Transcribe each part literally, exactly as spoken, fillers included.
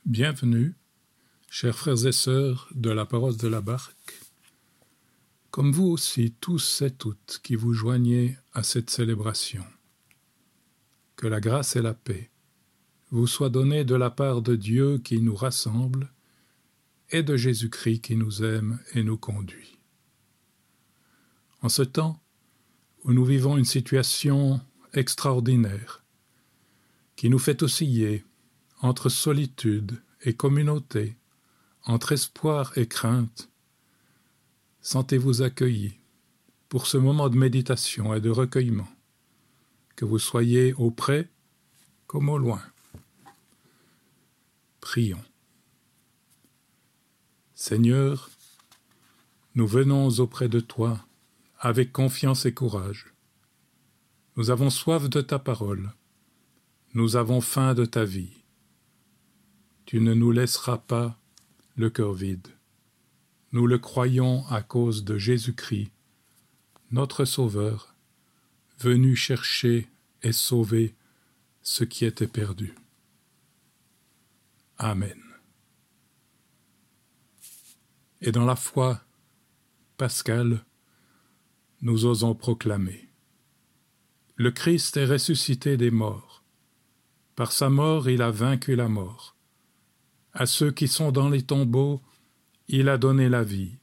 Bienvenue, chers frères et sœurs de la paroisse de la Barque, comme vous aussi tous et toutes qui vous joignez à cette célébration. Que la grâce et la paix vous soient données de la part de Dieu qui nous rassemble et de Jésus-Christ qui nous aime et nous conduit. En ce temps où nous vivons une situation extraordinaire qui nous fait osciller entre solitude et communauté, entre espoir et crainte, sentez-vous accueillis pour ce moment de méditation et de recueillement, que vous soyez auprès comme au loin. Prions. Seigneur, nous venons auprès de toi avec confiance et courage. Nous avons soif de ta parole. Nous avons faim de ta vie. Tu ne nous laisseras pas le cœur vide. Nous le croyons à cause de Jésus-Christ, notre Sauveur, venu chercher et sauver ce qui était perdu. Amen. Et dans la foi pascale, nous osons proclamer: le Christ est ressuscité des morts. Par sa mort, il a vaincu la mort. À ceux qui sont dans les tombeaux, il a donné la vie.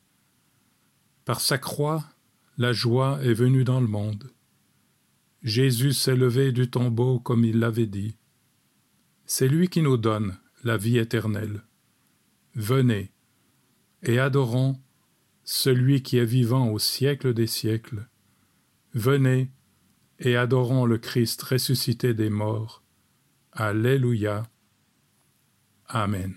Par sa croix, la joie est venue dans le monde. Jésus s'est levé du tombeau comme il l'avait dit. C'est lui qui nous donne la vie éternelle. Venez et adorons celui qui est vivant au siècle des siècles. Venez et adorons le Christ ressuscité des morts. Alléluia. Amen.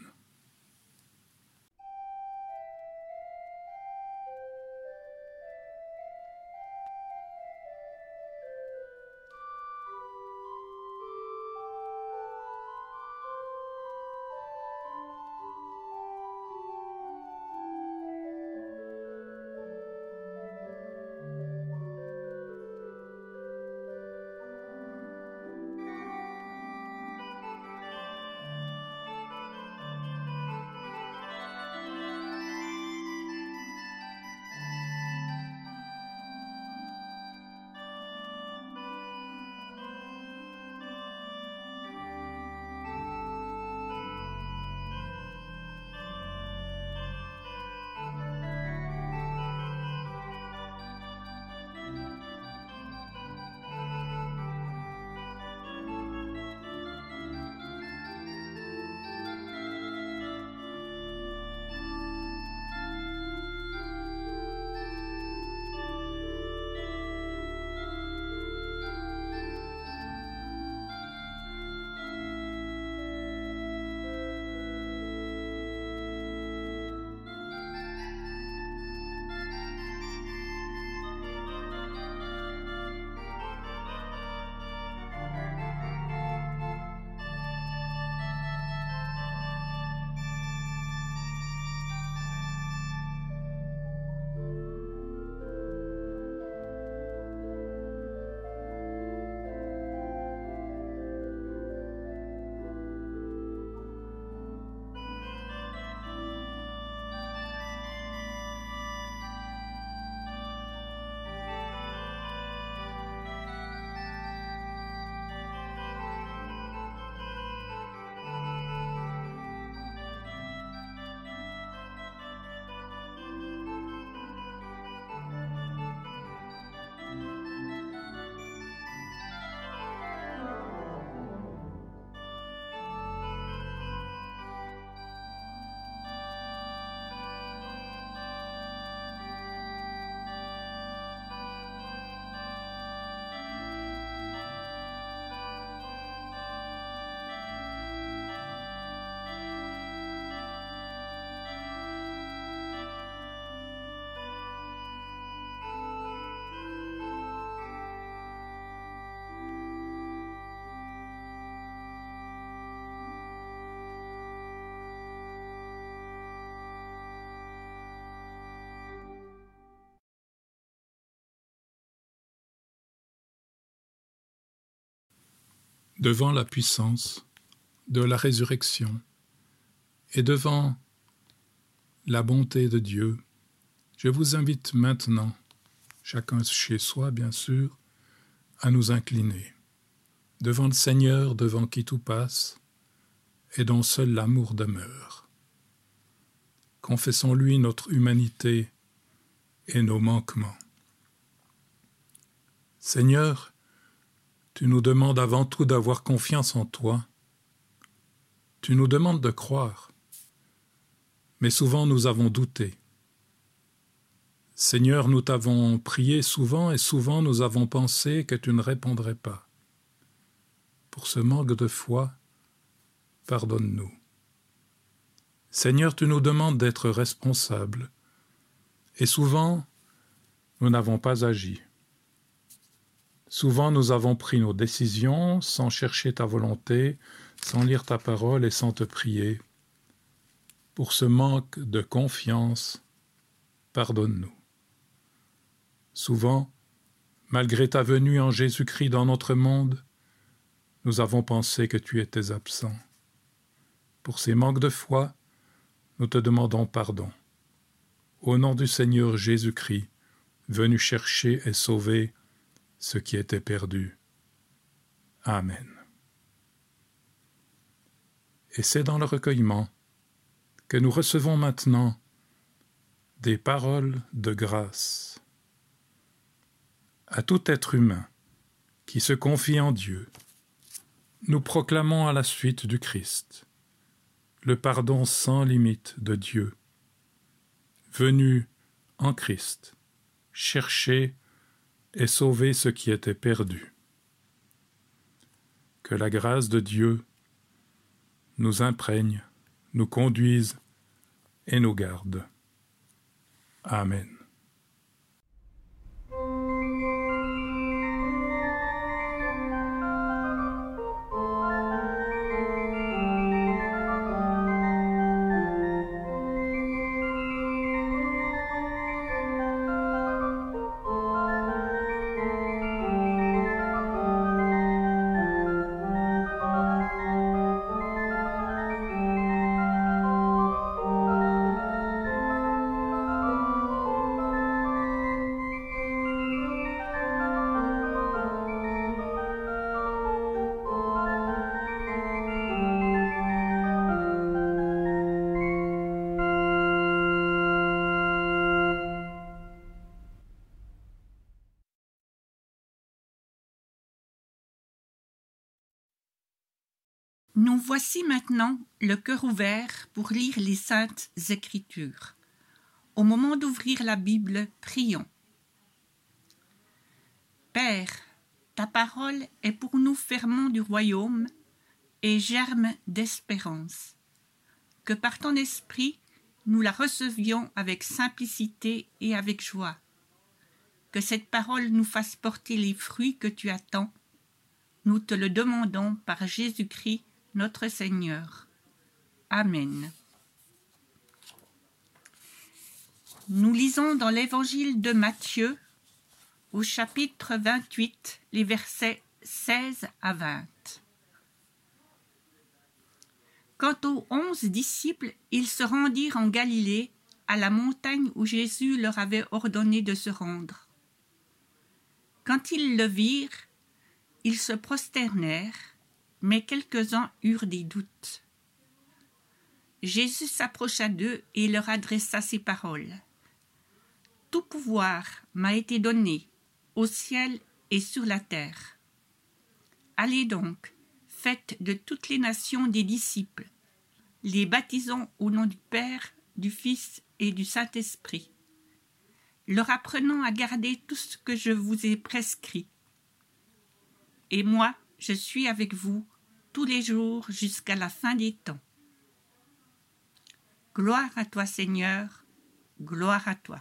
Devant la puissance de la résurrection, Et devant la bonté de Dieu, je vous invite maintenant, chacun chez soi bien sûr, à nous incliner devant le Seigneur, devant qui tout passe, et dont seul l'amour demeure. Confessons-lui notre humanité et nos manquements. Seigneur, tu nous demandes avant tout d'avoir confiance en toi. Tu nous demandes de croire. Mais souvent nous avons douté. Seigneur, nous t'avons prié souvent et souvent nous avons pensé que tu ne répondrais pas. Pour ce manque de foi, pardonne-nous. Seigneur, tu nous demandes d'être responsables. Et souvent, nous n'avons pas agi. Souvent, nous avons pris nos décisions sans chercher ta volonté, sans lire ta parole et sans te prier. Pour ce manque de confiance, pardonne-nous. Souvent, malgré ta venue en Jésus-Christ dans notre monde, nous avons pensé que tu étais absent. Pour ces manques de foi, nous te demandons pardon. Au nom du Seigneur Jésus-Christ, venu chercher et sauver ce qui était perdu. Amen. Et c'est dans le recueillement que nous recevons maintenant des paroles de grâce. À tout être humain qui se confie en Dieu, nous proclamons à la suite du Christ le pardon sans limite de Dieu, venu en Christ, chercher et sauver ce qui était perdu. Que la grâce de Dieu nous imprègne, nous conduise et nous garde. Amen. Nous voici maintenant le cœur ouvert pour lire les Saintes Écritures. Au moment d'ouvrir la Bible, prions. Père, ta parole est pour nous ferment du royaume et germe d'espérance. Que par ton esprit, nous la recevions avec simplicité et avec joie. Que cette parole nous fasse porter les fruits que tu attends. Nous te le demandons par Jésus-Christ, notre Seigneur. Amen. Nous lisons dans l'Évangile de Matthieu, au chapitre vingt-huit, les versets seize à vingt. Quant aux onze disciples, ils se rendirent en Galilée, à la montagne où Jésus leur avait ordonné de se rendre. Quand ils le virent, ils se prosternèrent, mais quelques-uns eurent des doutes. Jésus s'approcha d'eux et leur adressa ces paroles. « Tout pouvoir m'a été donné, au ciel et sur la terre. Allez donc, faites de toutes les nations des disciples, les baptisons au nom du Père, du Fils et du Saint-Esprit, leur apprenant à garder tout ce que je vous ai prescrit. Et moi, je suis avec vous tous les jours jusqu'à la fin des temps. Gloire à toi, Seigneur, gloire à toi. »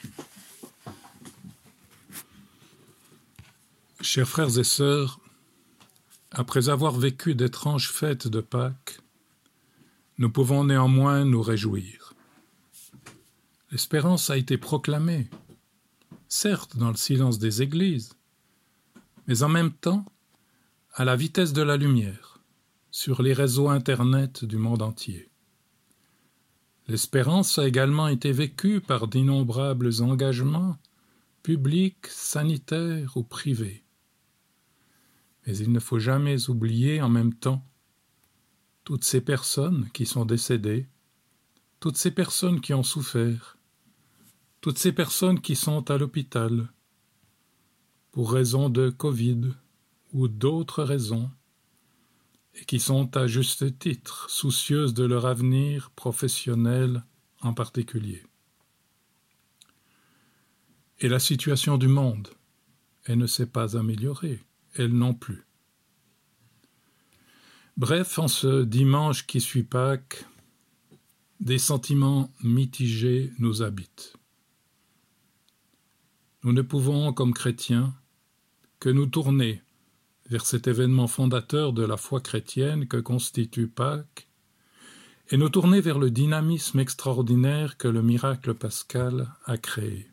Chers frères et sœurs, après avoir vécu d'étranges fêtes de Pâques, nous pouvons néanmoins nous réjouir. L'espérance a été proclamée, certes dans le silence des églises, mais en même temps à la vitesse de la lumière, sur les réseaux Internet du monde entier. L'espérance a également été vécue par d'innombrables engagements, publics, sanitaires ou privés. Mais il ne faut jamais oublier en même temps toutes ces personnes qui sont décédées, toutes ces personnes qui ont souffert, toutes ces personnes qui sont à l'hôpital pour raison de Covid ou d'autres raisons, et qui sont à juste titre soucieuses de leur avenir professionnel en particulier. Et la situation du monde, elle ne s'est pas améliorée, elle non plus. Bref, en ce dimanche qui suit Pâques, des sentiments mitigés nous habitent. Nous ne pouvons, comme chrétiens, que nous tourner vers cet événement fondateur de la foi chrétienne que constitue Pâques, et nous tourner vers le dynamisme extraordinaire que le miracle pascal a créé.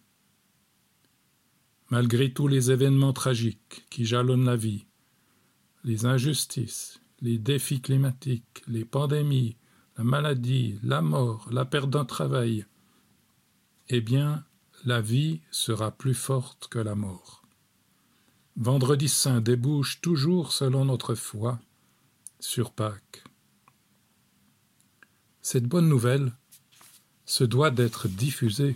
Malgré tous les événements tragiques qui jalonnent la vie, les injustices, les défis climatiques, les pandémies, la maladie, la mort, la perte d'un travail, eh bien, la vie sera plus forte que la mort. Vendredi Saint débouche toujours, selon notre foi, sur Pâques. Cette bonne nouvelle se doit d'être diffusée.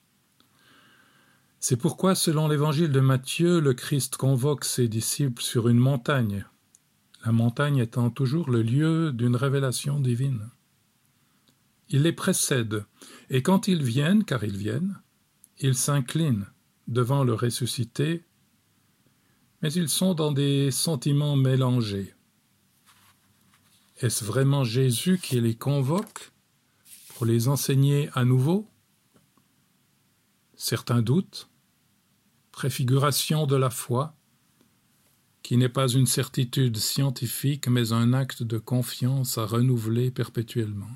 C'est pourquoi, selon l'évangile de Matthieu, le Christ convoque ses disciples sur une montagne, la montagne étant toujours le lieu d'une révélation divine. Il les précède, et quand ils viennent, car ils viennent, ils s'inclinent devant le ressuscité, mais ils sont dans des sentiments mélangés. Est-ce vraiment Jésus qui les convoque pour les enseigner à nouveau? Certains doutent, préfiguration de la foi, qui n'est pas une certitude scientifique, mais un acte de confiance à renouveler perpétuellement.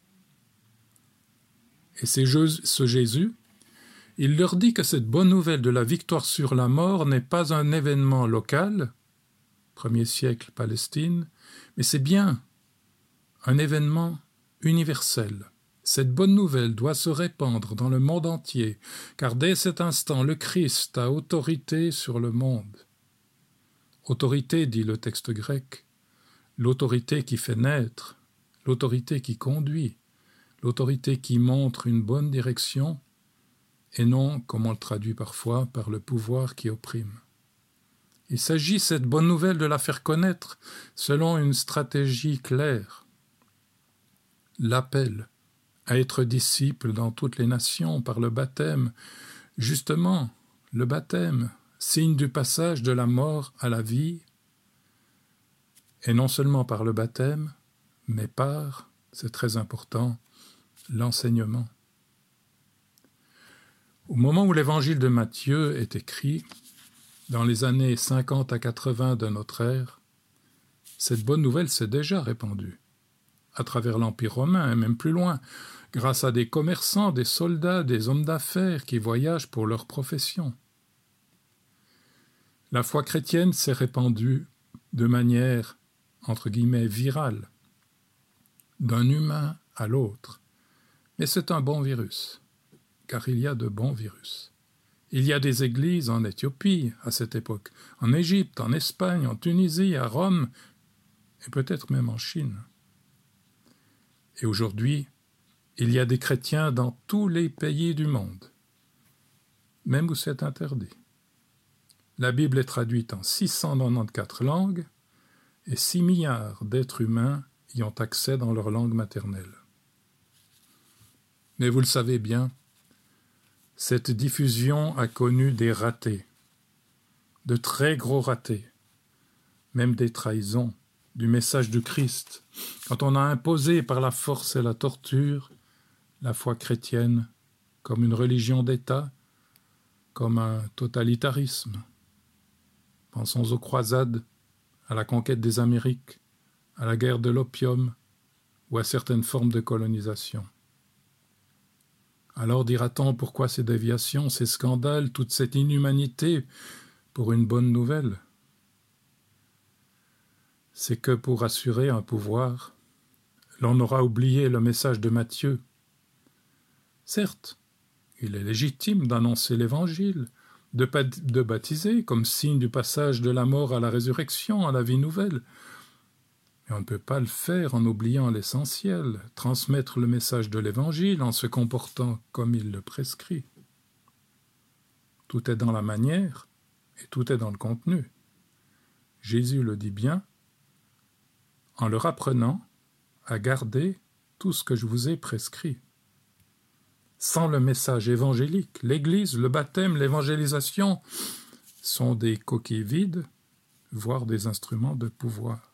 Et c'est ce Jésus, il leur dit que cette bonne nouvelle de la victoire sur la mort n'est pas un événement local, premier siècle Palestine, mais c'est bien un événement universel. Cette bonne nouvelle doit se répandre dans le monde entier, car dès cet instant, le Christ a autorité sur le monde. Autorité, dit le texte grec, l'autorité qui fait naître, l'autorité qui conduit, l'autorité qui montre une bonne direction, et non, comme on le traduit parfois, par le pouvoir qui opprime. Il s'agit, cette bonne nouvelle, de la faire connaître selon une stratégie claire. L'appel à être disciple dans toutes les nations par le baptême, justement, le baptême, signe du passage de la mort à la vie, et non seulement par le baptême, mais par, c'est très important, l'enseignement. Au moment où l'évangile de Matthieu est écrit, dans les années cinquante à quatre-vingts de notre ère, cette bonne nouvelle s'est déjà répandue, à travers l'Empire romain et même plus loin, grâce à des commerçants, des soldats, des hommes d'affaires qui voyagent pour leur profession. La foi chrétienne s'est répandue de manière, entre guillemets, virale, d'un humain à l'autre. Mais c'est un bon virus, car il y a de bons virus. Il y a des églises en Éthiopie à cette époque, en Égypte, en Espagne, en Tunisie, à Rome, et peut-être même en Chine. Et aujourd'hui, il y a des chrétiens dans tous les pays du monde, même où c'est interdit. La Bible est traduite en six cent quatre-vingt-quatorze langues, et six milliards d'êtres humains y ont accès dans leur langue maternelle. Mais vous le savez bien, cette diffusion a connu des ratés, de très gros ratés, même des trahisons du message du Christ, quand on a imposé par la force et la torture la foi chrétienne comme une religion d'État, comme un totalitarisme. Pensons aux croisades, à la conquête des Amériques, à la guerre de l'opium ou à certaines formes de colonisation. Alors dira-t-on pourquoi ces déviations, ces scandales, toute cette inhumanité pour une bonne nouvelle? C'est que pour assurer un pouvoir, l'on aura oublié le message de Matthieu, Certes, il est légitime d'annoncer l'Évangile, de, de baptiser comme signe du passage de la mort à la résurrection, à la vie nouvelle. Mais on ne peut pas le faire en oubliant l'essentiel, transmettre le message de l'Évangile en se comportant comme il le prescrit. Tout est dans la manière et tout est dans le contenu. Jésus le dit bien, en leur apprenant à garder tout ce que je vous ai prescrit. Sans le message évangélique, l'Église, le baptême, l'évangélisation sont des coquilles vides, voire des instruments de pouvoir.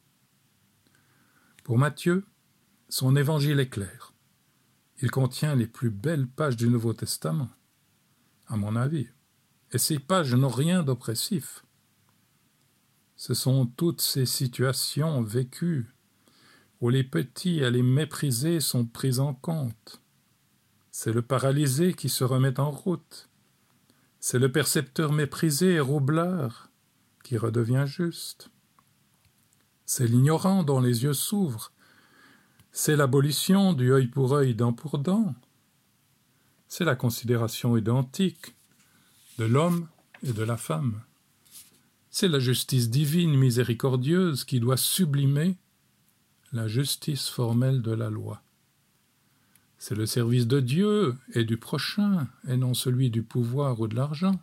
Pour Matthieu, son évangile est clair. Il contient les plus belles pages du Nouveau Testament, à mon avis, et ces pages n'ont rien d'oppressif. Ce sont toutes ces situations vécues où les petits et les méprisés sont pris en compte. C'est le paralysé qui se remet en route. C'est le percepteur méprisé et roublard qui redevient juste. C'est l'ignorant dont les yeux s'ouvrent. C'est l'abolition du œil pour œil, dent pour dent. C'est la considération identique de l'homme et de la femme. C'est la justice divine miséricordieuse qui doit sublimer la justice formelle de la loi. C'est le service de Dieu et du prochain, et non celui du pouvoir ou de l'argent.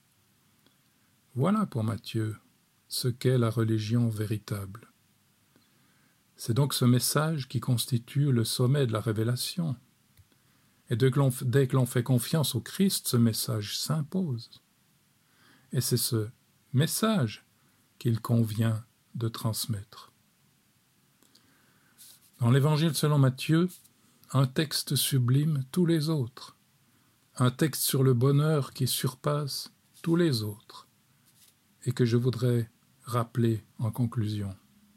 Voilà pour Matthieu ce qu'est la religion véritable. C'est donc ce message qui constitue le sommet de la révélation. Et dès que l'on, dès que l'on fait confiance au Christ, ce message s'impose. Et c'est ce message qu'il convient de transmettre. Dans l'Évangile selon Matthieu, un texte sublime tous les autres, un texte sur le bonheur qui surpasse tous les autres, et que je voudrais rappeler en conclusion.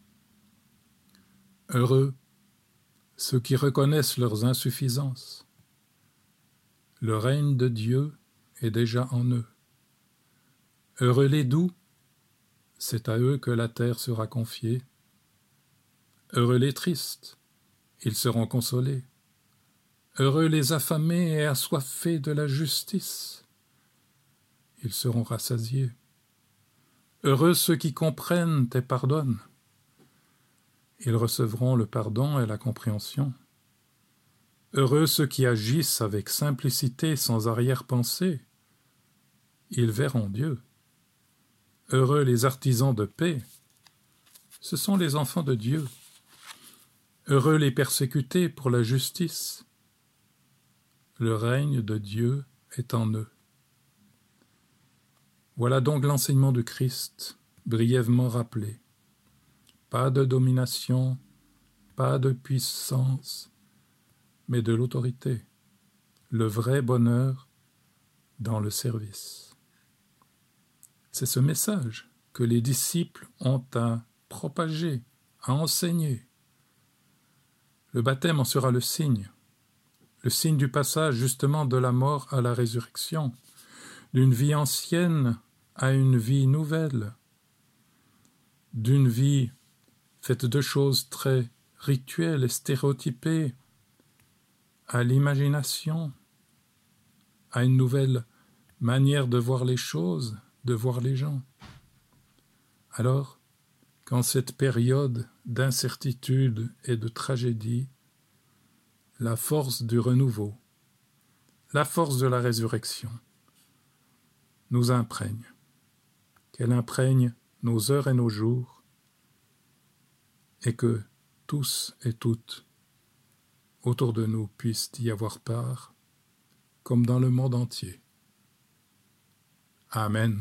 Heureux ceux qui reconnaissent leurs insuffisances. Le règne de Dieu est déjà en eux. Heureux les doux, c'est à eux que la terre sera confiée. Heureux les tristes, ils seront consolés. Heureux les affamés et assoiffés de la justice, ils seront rassasiés. Heureux ceux qui comprennent et pardonnent, ils recevront le pardon et la compréhension. Heureux ceux qui agissent avec simplicité sans arrière-pensée, ils verront Dieu. Heureux les artisans de paix, ce sont les enfants de Dieu. Heureux les persécutés pour la justice, le règne de Dieu est en eux. Voilà donc l'enseignement du Christ, brièvement rappelé. Pas de domination, pas de puissance, mais de l'autorité. Le vrai bonheur dans le service. C'est ce message que les disciples ont à propager, à enseigner. Le baptême en sera le signe. Le signe du passage justement de la mort à la résurrection, d'une vie ancienne à une vie nouvelle, d'une vie faite de choses très rituelles et stéréotypées, à l'imagination, à une nouvelle manière de voir les choses, de voir les gens. Alors, qu'en cette période d'incertitude et de tragédie, la force du renouveau, la force de la résurrection, nous imprègne, qu'elle imprègne nos heures et nos jours, et que tous et toutes autour de nous puissent y avoir part, comme dans le monde entier. Amen.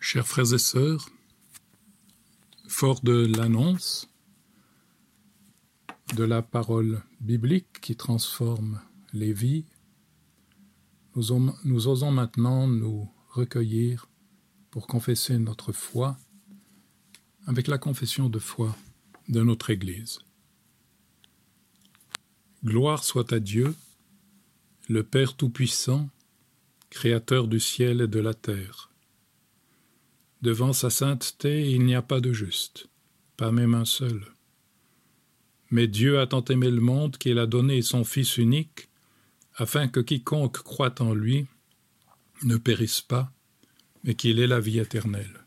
Chers frères et sœurs, fort de l'annonce de la parole biblique qui transforme les vies, nous, om- nous osons maintenant nous recueillir pour confesser notre foi avec la confession de foi de notre Église. Gloire soit à Dieu, le Père Tout-Puissant, Créateur du ciel et de la terre. Devant sa sainteté, il n'y a pas de juste, pas même un seul. Mais Dieu a tant aimé le monde qu'il a donné son Fils unique, afin que quiconque croit en lui ne périsse pas, mais qu'il ait la vie éternelle.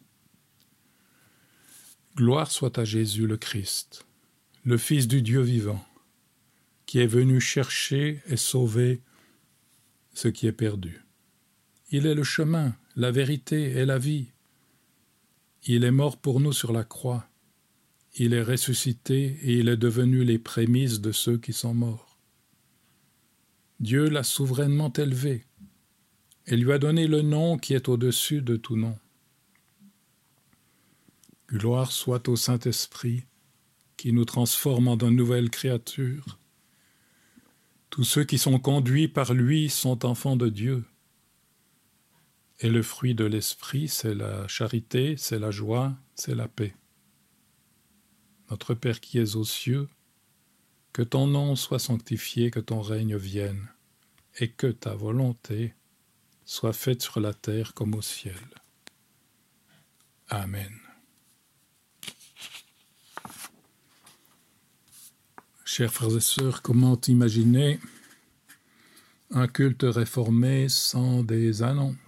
Gloire soit à Jésus le Christ, le Fils du Dieu vivant, qui est venu chercher et sauver ce qui est perdu. Il est le chemin, la vérité et la vie. Il est mort pour nous sur la croix. Il est ressuscité et il est devenu les prémices de ceux qui sont morts. Dieu l'a souverainement élevé et lui a donné le nom qui est au-dessus de tout nom. Gloire soit au Saint-Esprit qui nous transforme en de nouvelles créatures. Tous ceux qui sont conduits par lui sont enfants de Dieu. Et le fruit de l'Esprit, c'est la charité, c'est la joie, c'est la paix. Notre Père qui es aux cieux, que ton nom soit sanctifié, que ton règne vienne, et que ta volonté soit faite sur la terre comme au ciel. Amen. Chers frères et sœurs, comment imaginer un culte réformé sans des annonces ?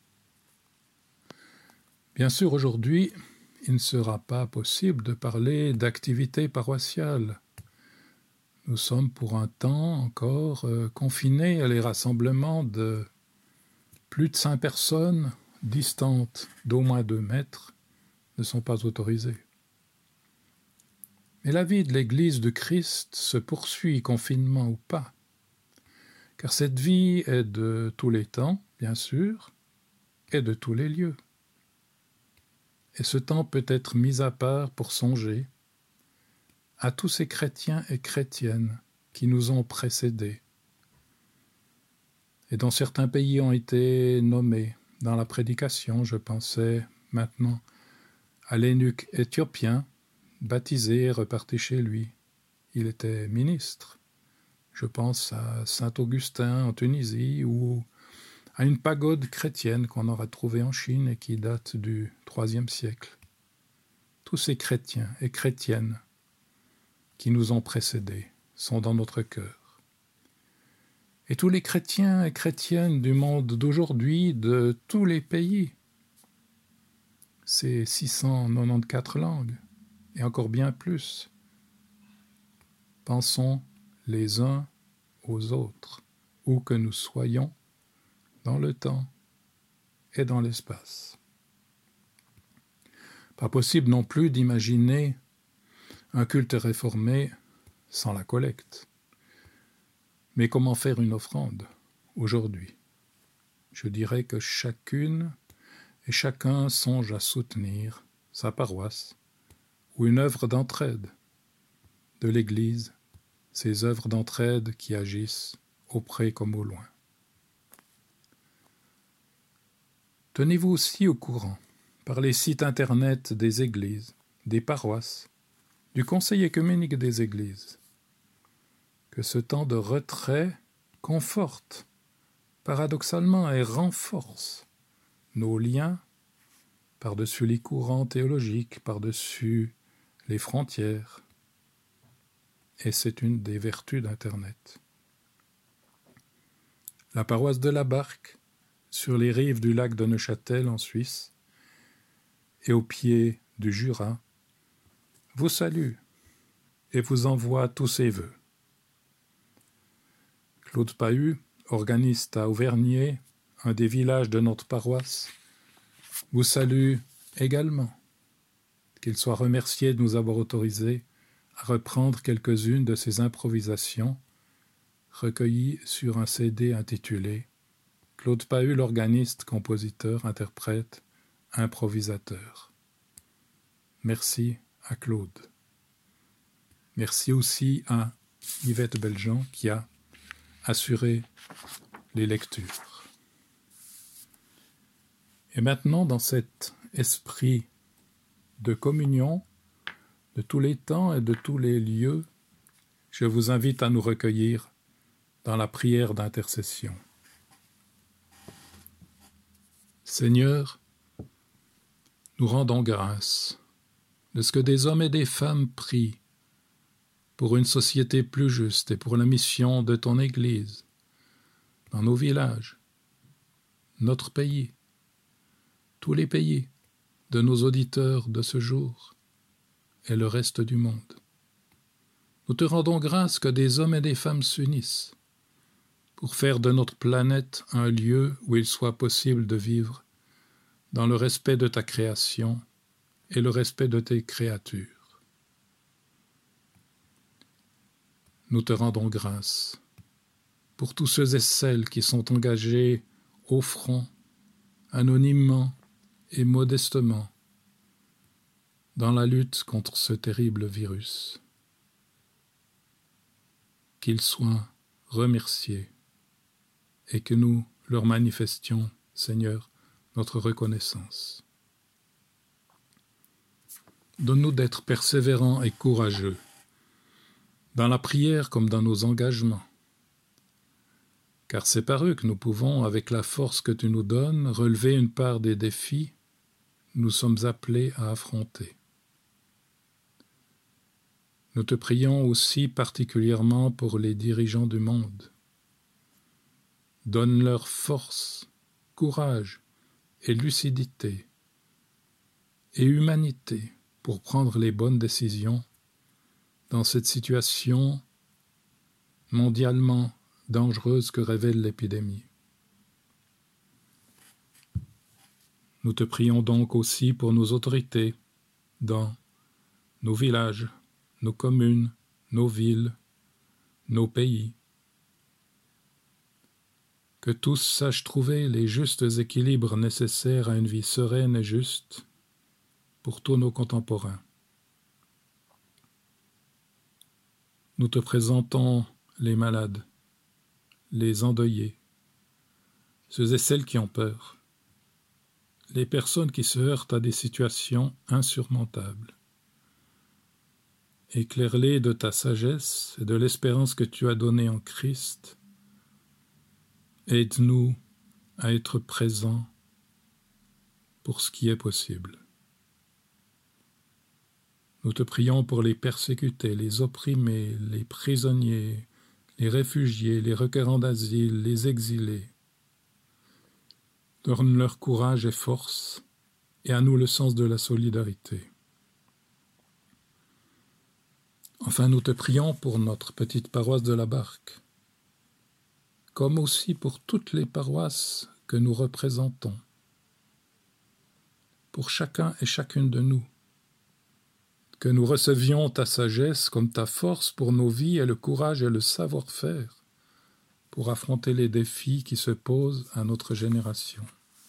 Bien sûr, aujourd'hui, il ne sera pas possible de parler d'activités paroissiales. Nous sommes pour un temps encore euh, confinés à les rassemblements de plus de cinq personnes distantes d'au moins deux mètres ne sont pas autorisées. Mais la vie de l'Église de Christ se poursuit, confinement ou pas, car cette vie est de tous les temps, bien sûr, et de tous les lieux. Et ce temps peut être mis à part pour songer à tous ces chrétiens et chrétiennes qui nous ont précédés et dont certains pays ont été nommés dans la prédication. Je pensais maintenant à l'eunuque éthiopien, baptisé et reparti chez lui. Il était ministre. Je pense à Saint Augustin en Tunisie ou à une pagode chrétienne qu'on aura trouvée en Chine et qui date du troisième siècle. Tous ces chrétiens et chrétiennes qui nous ont précédés sont dans notre cœur. Et tous les chrétiens et chrétiennes du monde d'aujourd'hui, de tous les pays, ces six cent quatre-vingt-quatorze langues, et encore bien plus, pensons les uns aux autres, où que nous soyons, dans le temps et dans l'espace. Pas possible non plus d'imaginer un culte réformé sans la collecte. Mais comment faire une offrande aujourd'hui ? Je dirais que chacune et chacun songe à soutenir sa paroisse ou une œuvre d'entraide de l'Église, ces œuvres d'entraide qui agissent auprès comme au loin. Tenez-vous aussi au courant, par les sites internet des églises, des paroisses, du Conseil œcuménique des églises, que ce temps de retrait conforte, paradoxalement, et renforce nos liens par-dessus les courants théologiques, par-dessus les frontières. Et c'est une des vertus d'Internet. La paroisse de la Barque, sur les rives du lac de Neuchâtel en Suisse, et au pied du Jura, vous salue et vous envoie tous ses vœux. Claude Pahut, organiste à Auvergnat, un des villages de notre paroisse, vous salue également. Qu'il soit remercié de nous avoir autorisé à reprendre quelques-unes de ses improvisations recueillies sur un C D intitulé Claude Pahut, l'organiste, compositeur, interprète, improvisateur. Merci à Claude. Merci aussi à Yvette Beljean qui a assuré les lectures. Et maintenant, dans cet esprit de communion de tous les temps et de tous les lieux, je vous invite à nous recueillir dans la prière d'intercession. Seigneur, nous rendons grâce de ce que des hommes et des femmes prient pour une société plus juste et pour la mission de ton Église, dans nos villages, notre pays, tous les pays de nos auditeurs de ce jour et le reste du monde. Nous te rendons grâce que des hommes et des femmes s'unissent pour faire de notre planète un lieu où il soit possible de vivre dans le respect de ta création et le respect de tes créatures. Nous te rendons grâce pour tous ceux et celles qui sont engagés au front, anonymement et modestement, dans la lutte contre ce terrible virus. Qu'ils soient remerciés et que nous leur manifestions, Seigneur, notre reconnaissance. Donne-nous d'être persévérants et courageux, dans la prière comme dans nos engagements, car c'est par eux que nous pouvons, avec la force que tu nous donnes, relever une part des défis que nous sommes appelés à affronter. Nous te prions aussi particulièrement pour les dirigeants du monde. Donne-leur force, courage et lucidité et humanité pour prendre les bonnes décisions dans cette situation mondialement dangereuse que révèle l'épidémie. Nous te prions donc aussi pour nos autorités dans nos villages, nos communes, nos villes, nos pays. Que tous sachent trouver les justes équilibres nécessaires à une vie sereine et juste pour tous nos contemporains. Nous te présentons les malades, les endeuillés, ceux et celles qui ont peur, les personnes qui se heurtent à des situations insurmontables. Éclaire-les de ta sagesse et de l'espérance que tu as donnée en Christ. Aide-nous à être présents pour ce qui est possible. Nous te prions pour les persécutés, les opprimés, les prisonniers, les réfugiés, les requérants d'asile, les exilés. Donne-leur courage et force, et à nous le sens de la solidarité. Enfin, nous te prions pour notre petite paroisse de la Barque, comme aussi pour toutes les paroisses que nous représentons, pour chacun et chacune de nous, que nous recevions ta sagesse comme ta force pour nos vies et le courage et le savoir-faire pour affronter les défis qui se posent à notre génération.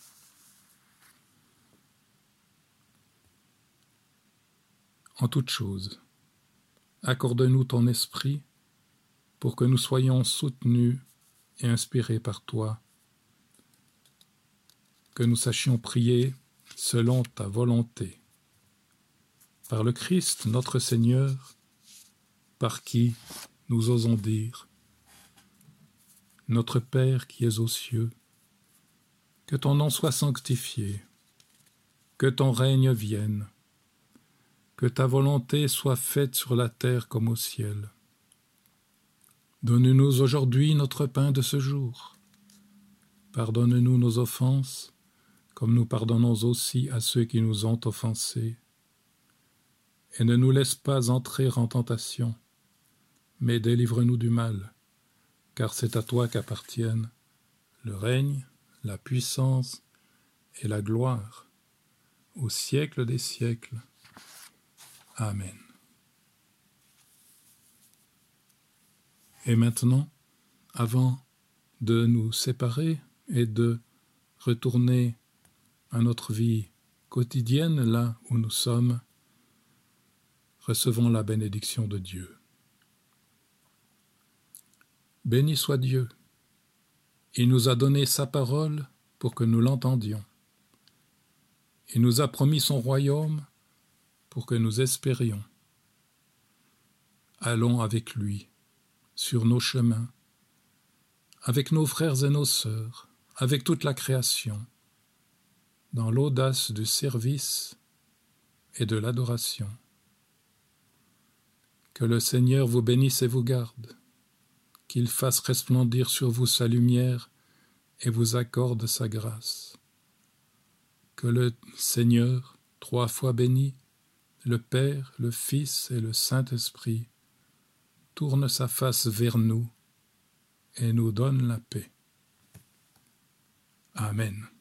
En toute chose, accorde-nous ton esprit pour que nous soyons soutenus et inspirés par toi, que nous sachions prier selon ta volonté. Par le Christ, notre Seigneur, par qui nous osons dire « Notre Père qui es aux cieux, que ton nom soit sanctifié, que ton règne vienne, que ta volonté soit faite sur la terre comme au ciel. Donne-nous aujourd'hui notre pain de ce jour. Pardonne-nous nos offenses, comme nous pardonnons aussi à ceux qui nous ont offensés. Et ne nous laisse pas entrer en tentation, mais délivre-nous du mal, car c'est à toi qu'appartiennent le règne, la puissance et la gloire, au siècle des siècles. Amen. Et maintenant, avant de nous séparer et de retourner à notre vie quotidienne là où nous sommes, recevons la bénédiction de Dieu. Béni soit Dieu. Il nous a donné sa parole pour que nous l'entendions. Il nous a promis son royaume pour que nous espérions. Allons avec lui sur nos chemins, avec nos frères et nos sœurs, avec toute la création, dans l'audace du service et de l'adoration. Que le Seigneur vous bénisse et vous garde, qu'il fasse resplendir sur vous sa lumière et vous accorde sa grâce. Que le Seigneur, trois fois béni, le Père, le Fils et le Saint-Esprit, tourne sa face vers nous et nous donne la paix. Amen.